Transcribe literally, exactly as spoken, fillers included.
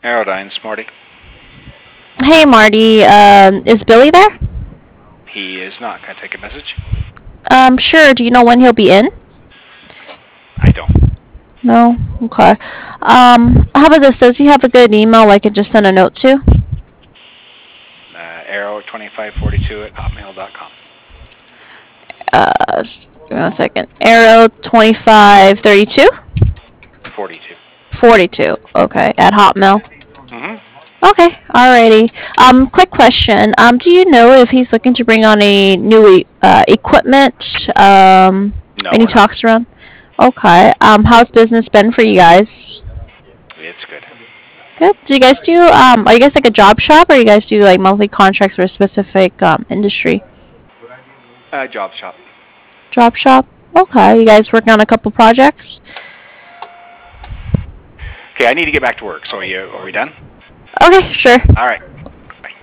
Aerodyne's Marty. Hey, Marty. Um, is Billy there? He is not. Can I take a message? Um, sure. Do you know when he'll be in? I don't. No? Okay. Um, how about this? Does he have a good email I could just send a note to? Uh, arrow twenty-five forty-two at hotmail dot com. Uh, give me one second. Arrow twenty-five thirty-two? forty-two. forty-two. Okay. At Hotmail. Mm-hmm. Okay. Alrighty. Um, quick question. Um, do you know if he's looking to bring on a new e- uh, equipment? Um, No, any we're not. talks around? Okay. Um, how's business been for you guys? It's good. Good. Do you guys do um are you guys like a job shop, or you guys do like monthly contracts for a specific um industry? Uh, job shop. Job shop? Okay. You guys working on a couple projects? Okay, I need to get back to work. So are, you, are we done? Okay, sure. All right.